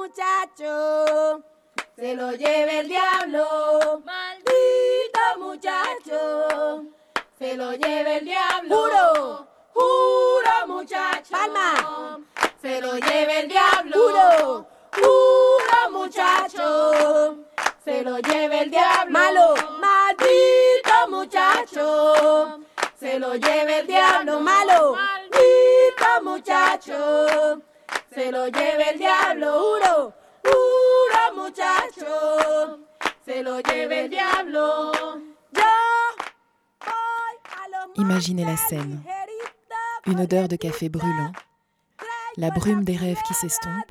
muchacho, se lo lleve el diablo. Maldito muchacho, se lo lleve el diablo. Juro, juro muchacho. Palma. Se lo lleve el diablo. Juro, juro muchacho. Se lo lleve el diablo. Malo, maldito muchacho. Se lo lleve el diablo. Malo, maldito muchacho. Se lo lleve el diablo. Juro, juro muchacho. Se lo lleve el diablo. Imaginez la scène. Une odeur de café brûlant, la brume des rêves qui s'estompe,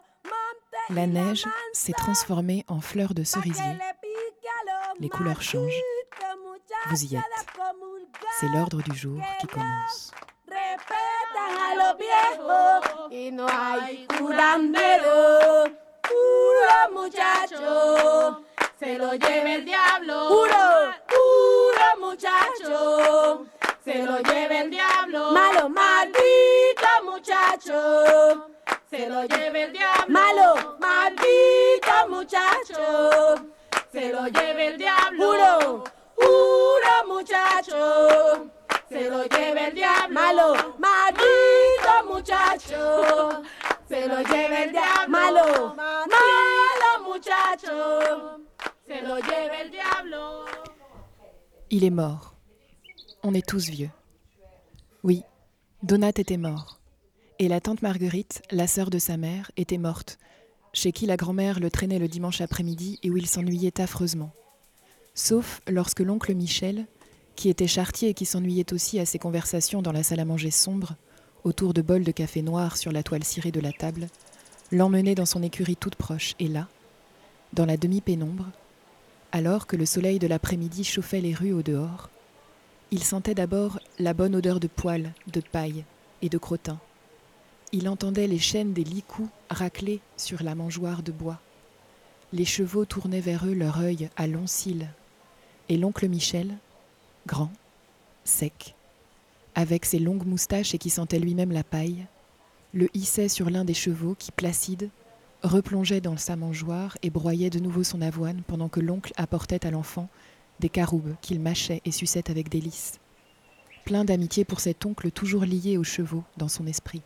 la neige s'est transformée en fleurs de cerisier. Les couleurs changent. Vous y êtes. C'est l'ordre du jour qui commence. Respetan a los viejos y no hay curandero. Juro muchacho, se lo lleve el diablo. Juro, juro muchacho, se lo lleve el diablo. Malo, maldito muchacho, se lo lleve el diablo. Malo, maldito muchacho, se lo lleve el diablo. Juro, juro muchacho, se lo lleve el diablo. Malo, maldito muchacho, se lo lleve el diablo. Malo, malo muchacho, se lo lleve el diablo. Il est mort. On est tous vieux. Oui, Donat était mort. Et la tante Marguerite, la sœur de sa mère, était morte, chez qui la grand-mère le traînait le dimanche après-midi et où il s'ennuyait affreusement. Sauf lorsque l'oncle Michel, qui était charretier et qui s'ennuyait aussi à ses conversations dans la salle à manger sombre, autour de bols de café noir sur la toile cirée de la table, l'emmenait dans son écurie toute proche et là, dans la demi-pénombre, alors que le soleil de l'après-midi chauffait les rues au dehors, il sentait d'abord la bonne odeur de poêle, de paille et de crottin. Il entendait les chaînes des licous racler sur la mangeoire de bois. Les chevaux tournaient vers eux leur œil à longs cils. Et l'oncle Michel, grand, sec, avec ses longues moustaches et qui sentait lui-même la paille, le hissait sur l'un des chevaux qui, placide, replongeait dans sa mangeoire et broyait de nouveau son avoine pendant que l'oncle apportait à l'enfant des caroubes qu'il mâchait et suçait avec délice. Plein d'amitié pour cet oncle toujours lié aux chevaux dans son esprit.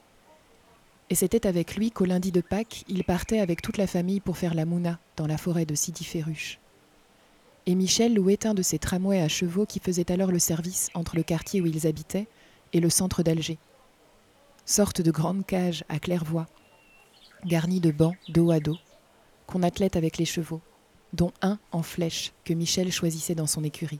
Et c'était avec lui qu'au lundi de Pâques, il partait avec toute la famille pour faire la mouna dans la forêt de Sidi Ferruche. Et Michel louait un de ces tramways à chevaux qui faisait alors le service entre le quartier où ils habitaient et le centre d'Alger. Sorte de grande cage à claire-voie, garnie de bancs dos à dos, qu'on attelait avec les chevaux, dont un en flèche que Michel choisissait dans son écurie.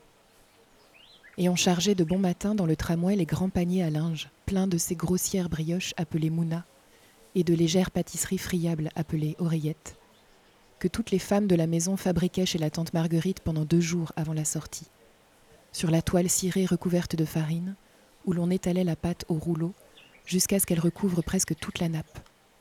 Et on chargeait de bon matin dans le tramway les grands paniers à linge, pleins de ces grossières brioches appelées mouna, et de légères pâtisseries friables appelées oreillettes, que toutes les femmes de la maison fabriquaient chez la tante Marguerite pendant 2 jours avant la sortie, sur la toile cirée recouverte de farine, où l'on étalait la pâte au rouleau jusqu'à ce qu'elle recouvre presque toute la nappe.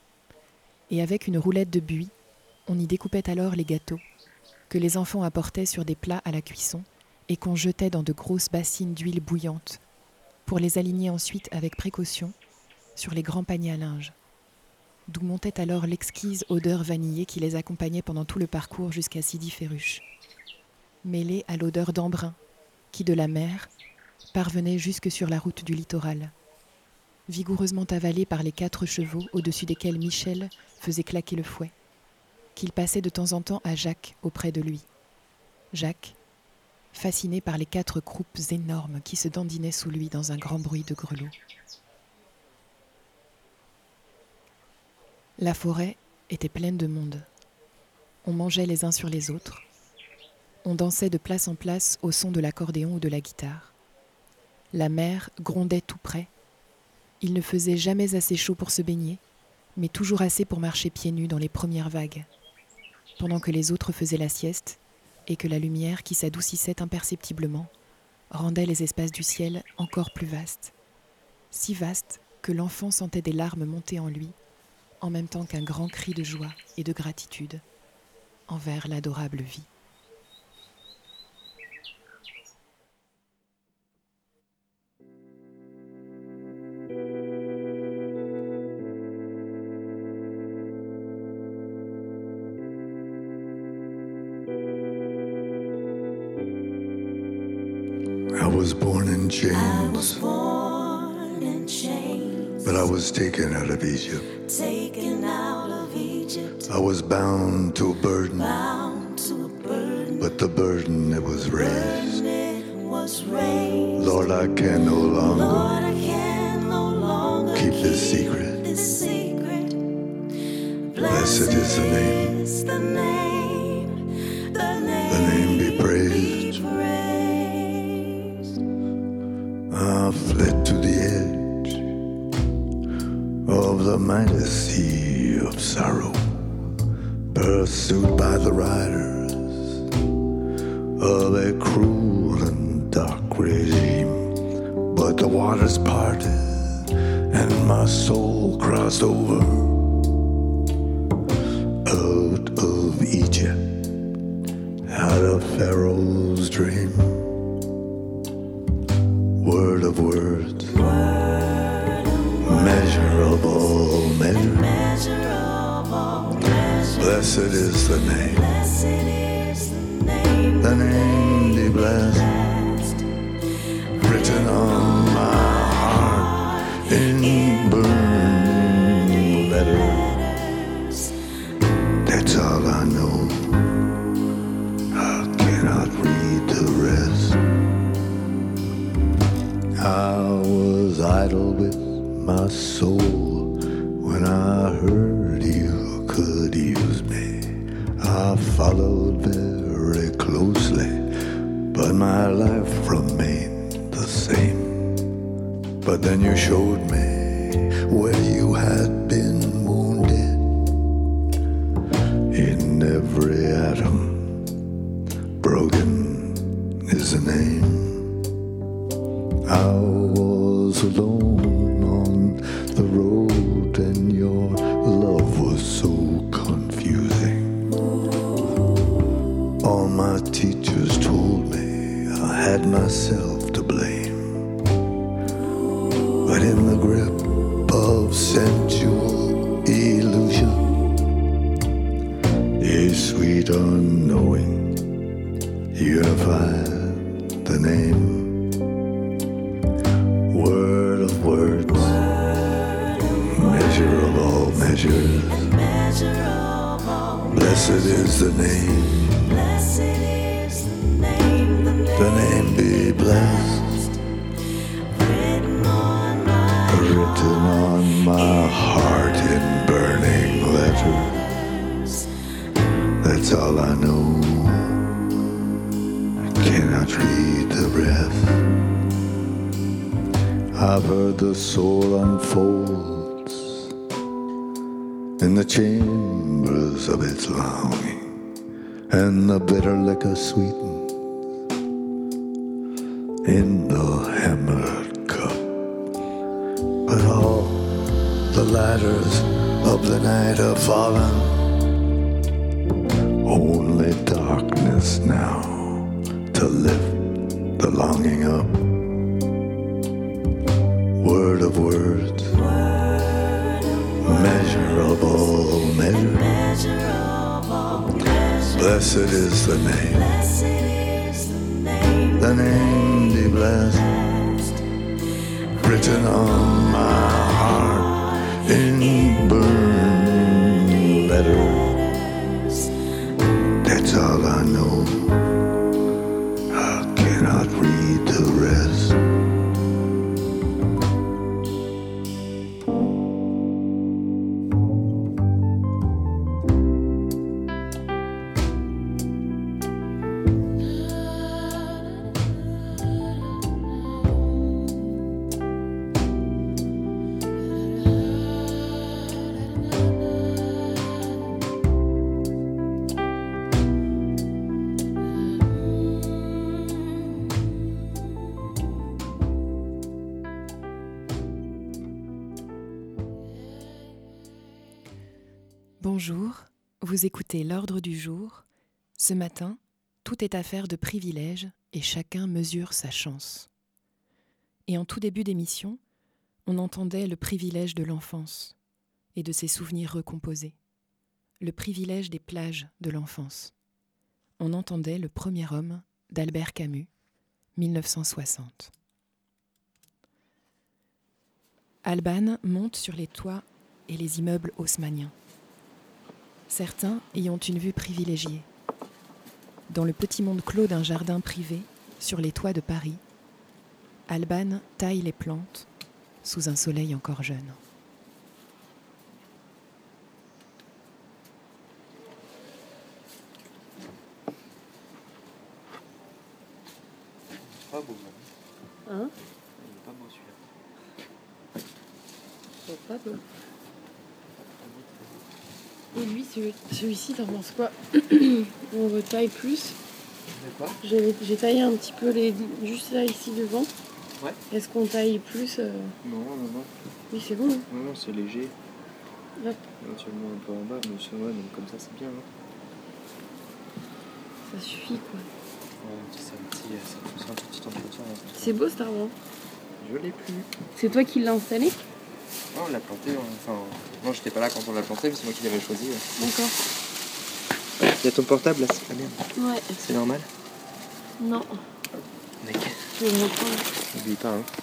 Et avec une roulette de buis, on y découpait alors les gâteaux, que les enfants apportaient sur des plats à la cuisson et qu'on jetait dans de grosses bassines d'huile bouillante, pour les aligner ensuite avec précaution sur les grands paniers à linge, d'où montait alors l'exquise odeur vanillée qui les accompagnait pendant tout le parcours jusqu'à Sidi Ferruche, mêlée à l'odeur d'embrun qui, de la mer, parvenait jusque sur la route du littoral, vigoureusement avalée par les 4 chevaux au-dessus desquels Michel faisait claquer le fouet, qu'il passait de temps en temps à Jacques auprès de lui. Jacques, fasciné par les 4 croupes énormes qui se dandinaient sous lui dans un grand bruit de grelots. La forêt était pleine de monde. On mangeait les uns sur les autres. On dansait de place en place au son de l'accordéon ou de la guitare. La mer grondait tout près. Il ne faisait jamais assez chaud pour se baigner, mais toujours assez pour marcher pieds nus dans les premières vagues, pendant que les autres faisaient la sieste et que la lumière qui s'adoucissait imperceptiblement rendait les espaces du ciel encore plus vastes, si vastes que l'enfant sentait des larmes monter en lui, en même temps qu'un grand cri de joie et de gratitude envers l'adorable vie. was born in I was chains, born in chains, but I was taken out of Egypt. taken out of Egypt, I was bound to a burden, bound to a burden, but the burden it was raised. it was raised. Lord, I can no longer Lord, I can no longer keep this secret. this secret. Blessed is the name. Is the name, the The name be praised. praised. I fled to the edge of the mighty sea of sorrow, pursued by the riders of a cruel and dark regime. But the waters parted and my soul crossed over out of Egypt, out of Pharaoh's dream. Word of words, measurable measure. Measurable measure. Blessed is the name. Blessed is the name. The name be blessed, written on my heart in burning letters. That's all I know. I cannot read the rest. I was idle with my soul when I heard you could use me. I followed very closely, but my life remained the same. But then you showed me where you had been wounded. In every atom, broken is the name. I was alone on the road and your love was so confusing. All my teachers told me I had myself to blame. But in the grip of sensual illusion, a sweet unknowing unified the name. Word of words, measurable measures. Blessed is the name. Blessed is the name. The name be blessed, Written on my written on my heart in burning letters. That's all I know. I cannot read the rest. I've heard the soul unfolds in the chambers of its longing, and the bitter liquor sweetens in the hammered cup. But all the ladders of the night have fallen, only darkness now to lift the longing up. Word of words, measurable measure. Blessed is the name. Blessed is the name. The name be blessed, written on my heart in burning letters. That's all I know. I cannot read the rest. Bonjour, vous écoutez l'ordre du jour. Ce matin, tout est affaire de privilèges et chacun mesure sa chance. Et en tout début d'émission, on entendait le privilège de l'enfance et de ses souvenirs recomposés, le privilège des plages de l'enfance. On entendait Le premier homme d'Albert Camus 1960. Alban monte sur les toits et les immeubles haussmanniens. Certains y ont une vue privilégiée. Dans le petit monde clos d'un jardin privé, sur les toits de Paris, Alban taille les plantes sous un soleil encore jeune. Pas beau, Hein? il est pas beau celui-là. C'est pas beau. Et lui, celui-ci, t'en penses quoi? On retaille plus. De quoi? J'ai taillé un petit peu juste là, ici, devant. Ouais. Est-ce qu'on taille plus Non. Oui, c'est bon. Hein. Non, c'est léger. Hop. Éventuellement un peu en bas, mais ça va, donc comme ça c'est bien. Hein. Ça suffit, quoi. Ouais, c'est un petit entretien. C'est beau, cet arbre. Je l'ai plus. C'est toi qui l'as installé? Non, on l'a planté. Enfin, non, j'étais pas là quand on l'a planté, mais c'est moi qui l'avais choisi. Ouais. D'accord. Il y a ton portable là, c'est pas bien. Ouais. C'est normal? Non. Mec. Je vais le reprendre. N'oublie pas, hein.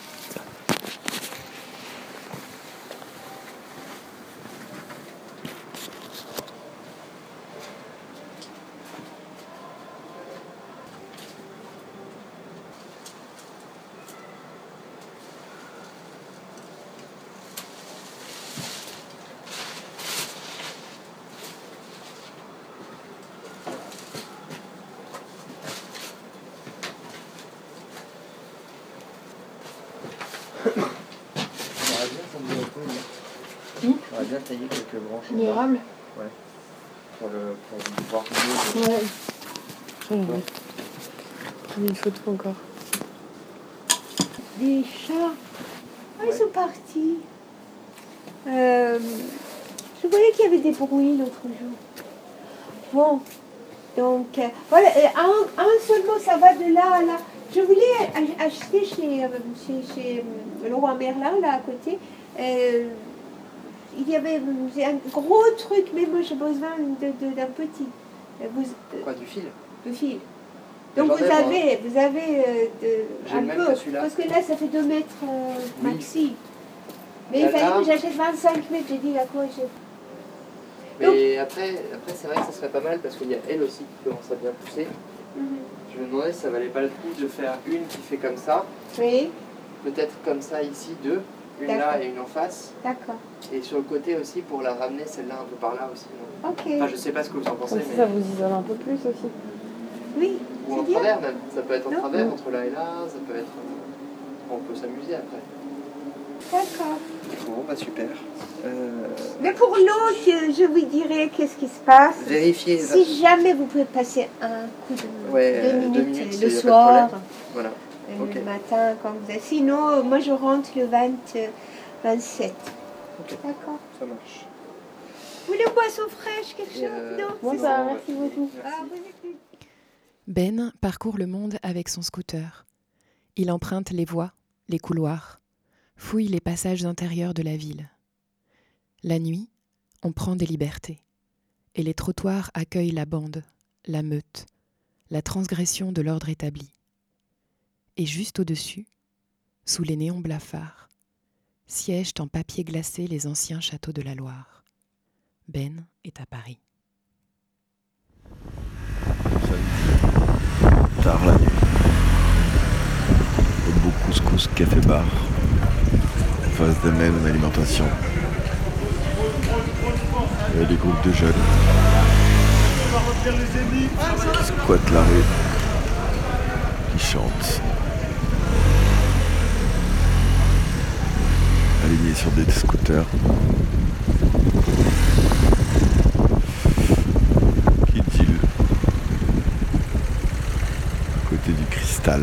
On va bien tailler quelques branches. L'érable? Ouais. Pour voir mieux. Ouais. Ouais. Prendre une photo encore. Des chats. Ah, ils sont partis. Je voyais qu'il y avait des bruits l'autre jour. Bon, donc, voilà, un seul mot, ça va de là à là. Je voulais acheter chez Leroy Merlin, là à côté. Il y avait un gros truc, mais moi j'ai besoin d'un petit. Quoi, du fil? Le fil. Donc J'en vous ai, avez J'ai un le même peu, que celui-là. parce que là ça fait 2 mètres Oui. maxi. Mais Et il fallait là- que j'achète 25 mètres, j'ai dit à quoi j'ai... Mais après c'est vrai que ça serait pas mal parce qu'il y a elle aussi qui commence à bien pousser. Je me demandais si ça valait pas le coup de faire une qui fait comme ça, Oui, peut-être comme ça ici, deux, une là D'accord. et une en face, d'accord. et sur le côté aussi pour la ramener celle-là un peu par là aussi. Non Ok. Enfin, je sais pas ce que vous en pensez, Comme ça, mais. ça vous isole un peu plus aussi. Oui, Ou en c'est bien. travers même, ça peut être en Non. travers entre là et là, ça peut être. On peut s'amuser après. D'accord. Bon, bah super. Mais pour l'autre, je vous dirai qu'est-ce qui se passe. Vérifiez. Si jamais vous pouvez passer un coup de Ouais, 2 2 minutes, minutes, le y a pas de soir, problème. Voilà. Ok. le matin, quand vous êtes. Sinon, moi je rentre le 27. Ok. D'accord. Ça marche. Vous voulez une boisson fraîche, quelque Et, chose? Non, Moi, c'est ça va, bon. merci beaucoup. Merci. Ah, vous êtes... Ben parcourt le monde avec son scooter. Il emprunte les voies, les couloirs, fouille les passages intérieurs de la ville. La nuit, on prend des libertés. Et les trottoirs accueillent la bande, la meute, la transgression de l'ordre établi. Et juste au-dessus, sous les néons blafards, siègent en papier glacé les anciens châteaux de la Loire. Ben est à Paris. Tard la nuit. Debout couscous, café bar. En face de même alimentation. Il y a des groupes de jeunes qui squattent la rue, qui chantent. Alignés sur des scooters. Qui deal à côté du cristal.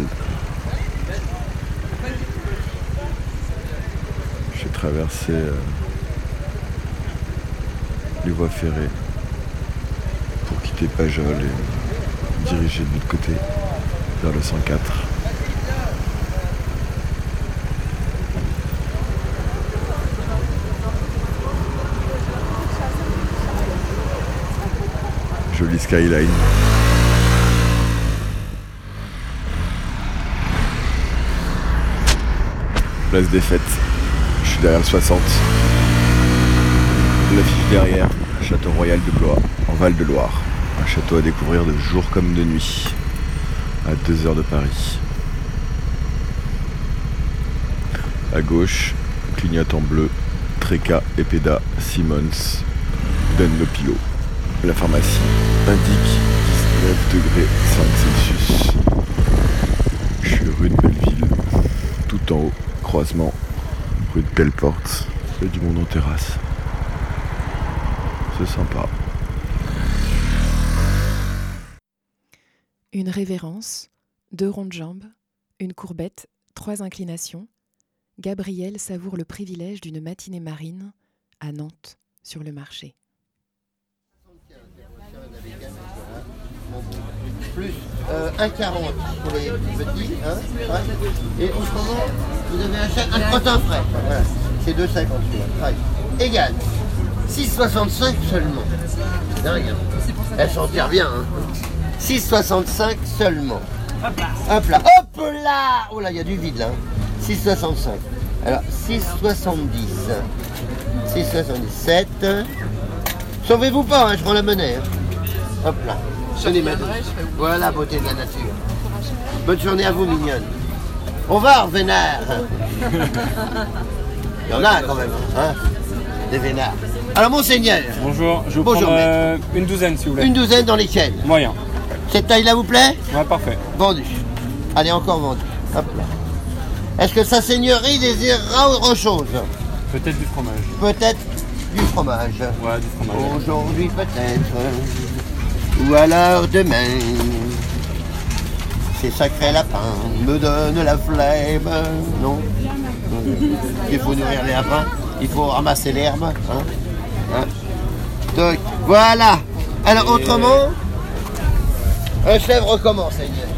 J'ai traversé les voies ferrées pour quitter Pajol et me diriger de l'autre côté vers le 104. Jolie skyline. reste des fêtes. Je suis derrière le 60. L'affiche derrière, Château Royal de Blois, en Val-de-Loire. Un château à découvrir de jour comme de nuit, à 2 heures de Paris. À gauche, clignote en bleu, Tréca, Epeda, Simmons, Dunlopilo. La pharmacie indique 19 degrés 5 Celsius. Je suis rue de Belleville, tout en haut, croisement, rue de Belleporte. Il y a du monde en terrasse. C'est sympa. Une révérence, 2 ronds de jambes, une courbette, 3 inclinations. Gabriel savoure le privilège d'une matinée marine à Nantes, sur le marché. Plus 1,40 pour les petits, hein, ouais. Et autrement, vous avez un crottin frais. Voilà. C'est 2,50 celui-là. Égal. 6,65 seulement. C'est dingue. Hein. Elle s'en tire bien. Hein. 6,65 seulement. Hop là. Hop là. Oh là, il y a du vide là. 6,65. Alors, 6,70. 6,77. Sauvez-vous pas, hein, je rends la monnaie. Hein. Hop là. Voilà, beauté de la nature. Bonne journée à vous, mignonne. Au revoir, vénard. Il y en a quand même, hein, des vénards. Alors, monseigneur. Bonjour, je vous Bonjour, prends une douzaine, s'il vous plaît. Une douzaine dans lesquelles? Moyen. Cette taille-là vous plaît? Ouais, parfait. Vendu. Allez, encore vendu. Hop là. Est-ce que sa seigneurie désirera autre chose? Peut-être du fromage. Peut-être du fromage. Ouais, du fromage. Aujourd'hui, peut-être. Ou alors demain. Ces sacrés lapins me donnent la flemme. Non? Il faut nourrir les lapins. Il faut ramasser l'herbe. Hein? Donc, voilà. Alors, autrement, un chèvre comment, Seigneur?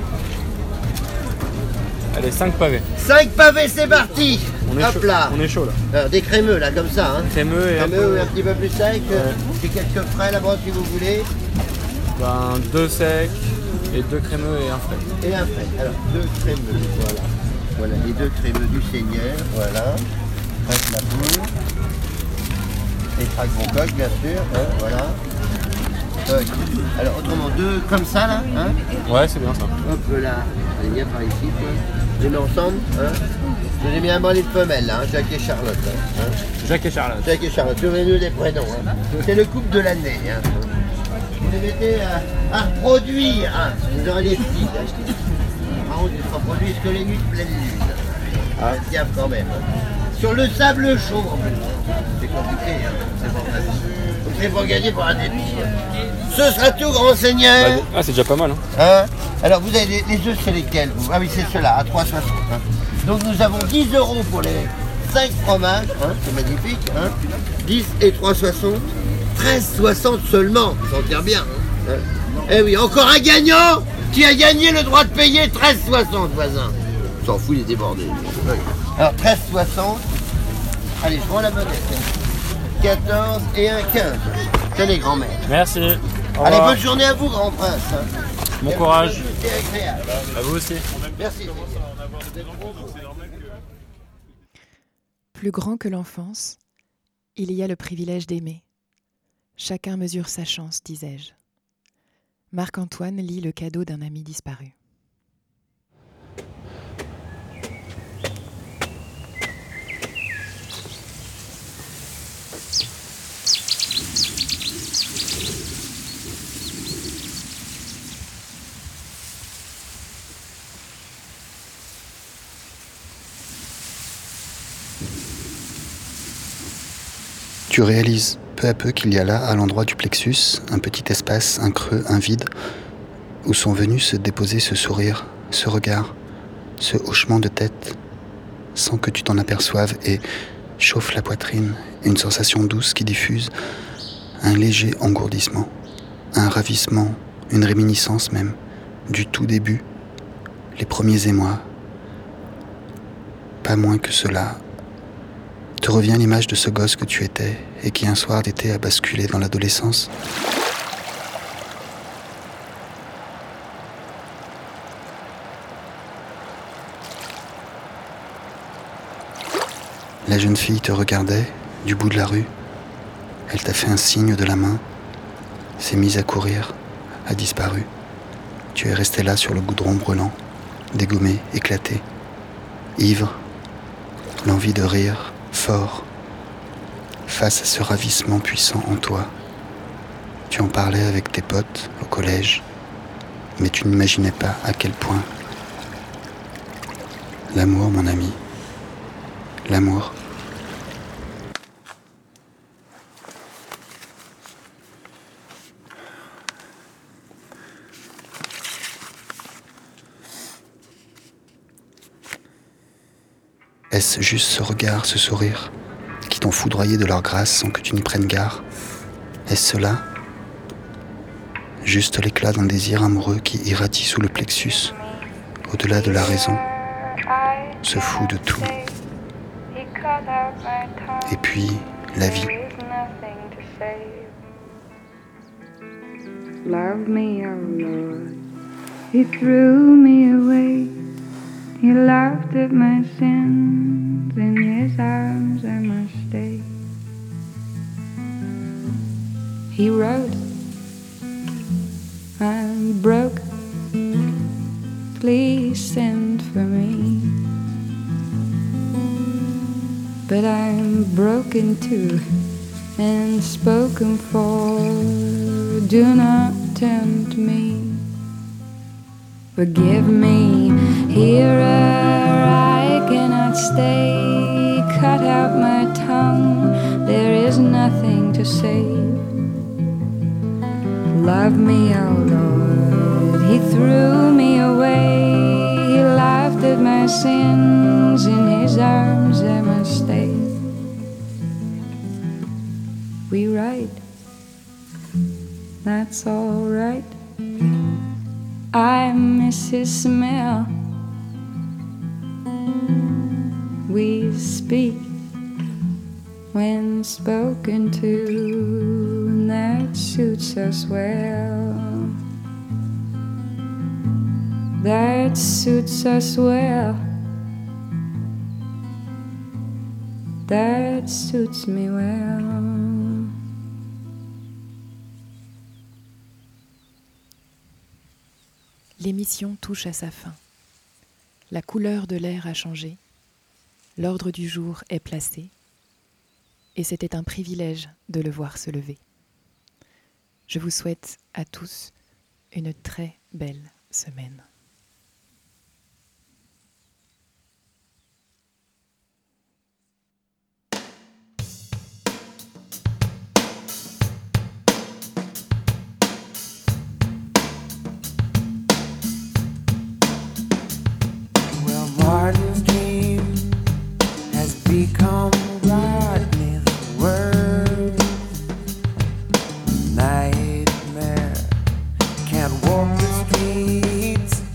Allez, 5 pavés. 5 pavés, c'est parti. Hop chaud. là. On est chaud là. Alors, des crémeux là, comme ça. Hein. Crémeux et Crémeux un petit peu plus sec. J'ai quelques frais là-bas si vous voulez. Ben, 2 secs et 2 crémeux et un frais. Et un frais. Alors, 2 crémeux, voilà. Voilà, les 2 crémeux du Seigneur, voilà. Traque la boule. Et traque mon coq, bien sûr, hein, voilà. Alors, autrement, 2 comme ça, là, hein. Ouais, c'est bien ça. Hop là. Allez, viens par ici, quoi. Je les mets ensemble, hein. Je les mets à les de femelles, là, hein. Jacques et Charlotte, hein. Jacques et Charlotte. Jacques et Charlotte, souvenez-nous des prénoms, hein. C'est le couple de l'année, hein. Vous les mettez à reproduire, hein. Vous aurez des petits. Par contre, ils ne reproduisent que les nuits de pleine lune. Ah, tiens, quand même. Sur le sable chaud, en plus. C'est compliqué, hein. C'est pas facile. Vous ne pas gagner pour un dépit. Ce sera tout, grand seigneur. Ah, c'est déjà pas mal. Hein. Hein? Alors, vous avez les œufs, c'est lesquels vous? Ah oui, c'est ceux-là, à 3,60. Hein. Donc, nous avons 10 € pour les 5 fromages. Hein? C'est magnifique. Hein? 10 et 3,60. 13,60 seulement. Ça en tire bien. Hein? Eh oui, encore un gagnant qui a gagné le droit de payer 13,60, voisin. On s'en fout, il est débordé. Alors, 13,60. Allez, je rends la monnaie. 14 et un 15. Tenez, grand-mère. Merci. Au Allez, revoir. bonne journée à vous, grand prince. Hein. Bon courage. C'était agréable. À vous aussi. Merci. Plus grand que l'enfance, il y a le privilège d'aimer. Chacun mesure sa chance, disais-je. Marc-Antoine lit le cadeau d'un ami disparu. Tu réalises peu à peu qu'il y a là, à l'endroit du plexus, un petit espace, un creux, un vide, où sont venus se déposer ce sourire, ce regard, ce hochement de tête, sans que tu t'en aperçoives, et chauffe la poitrine, une sensation douce qui diffuse, un léger engourdissement, un ravissement, une réminiscence même, du tout début, les premiers émois. Pas moins que cela, te revient l'image de ce gosse que tu étais et qui un soir d'été a basculé dans l'adolescence. La jeune fille te regardait du bout de la rue. Elle t'a fait un signe de la main, s'est mise à courir, a disparu. Tu es resté là sur le goudron brûlant, dégommé, éclaté, ivre, l'envie de rire, fort, face à ce ravissement puissant en toi. Tu en parlais avec tes potes au collège, mais tu n'imaginais pas à quel point. L'amour, mon ami, l'amour. Est-ce juste ce regard, ce sourire, qui t'ont foudroyé de leur grâce sans que tu n'y prennes garde? Est-ce cela? Juste l'éclat d'un désir amoureux qui irradie sous le plexus, au-delà de la raison, se fout de tout. Et puis, la vie. Love me, oh Lord, He threw me away. He laughed at my sins, in His arms I must stay. He wrote, I'm broke, please send for me. But I'm broken too, and spoken for, do not tempt me. Forgive me, here I cannot stay. Cut out my tongue, there is nothing to save. Love me, oh Lord, He threw me away. He laughed at my sins, in His arms I must stay. We write, that's all right. I miss His smell. We speak when spoken to, and that suits us well. That suits us well. That suits me well. L'émission touche à sa fin. La couleur de l'air a changé, l'ordre du jour est placé, et c'était un privilège de le voir se lever. Je vous souhaite à tous une très belle semaine. Martin's dream has become Rodney's word. Nightmare can't walk the streets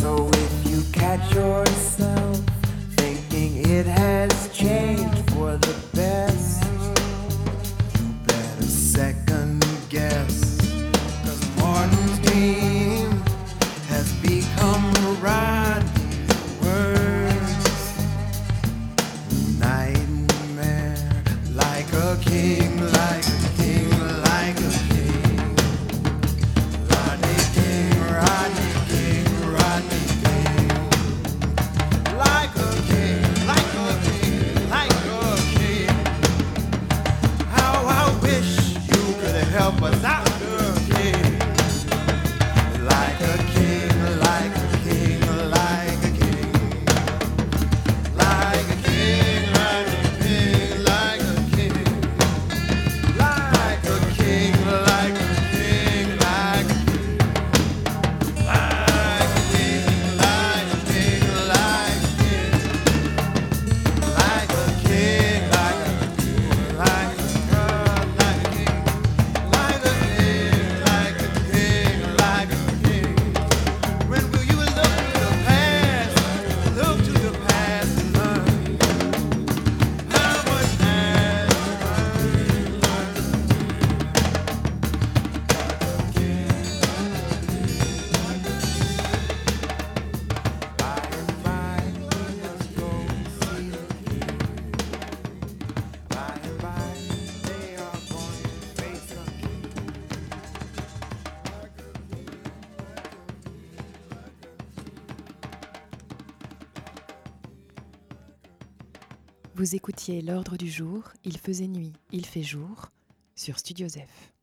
So if you catch yourself thinking it has changed for the best, you better second guess. 'Cause Martin's game has become Rodney's words. Nightmare, like a king, like a king, like a king. Rodney King, Rodney King, Rodney King. Like a king, like a king, like a king. How I wish you could help us out, king. Like a king, like a king, like a king. Like a king, like a king, like a king. Like a king, like a king, like a king. Like a king, like a king, like a king. Like a king, like a king, like a god, like a king. Like a king, like a king, like a king. When will you look to the past and learn how much has Vous écoutiez L'Ordre du jour, il faisait nuit, il fait jour, sur Studio Zef.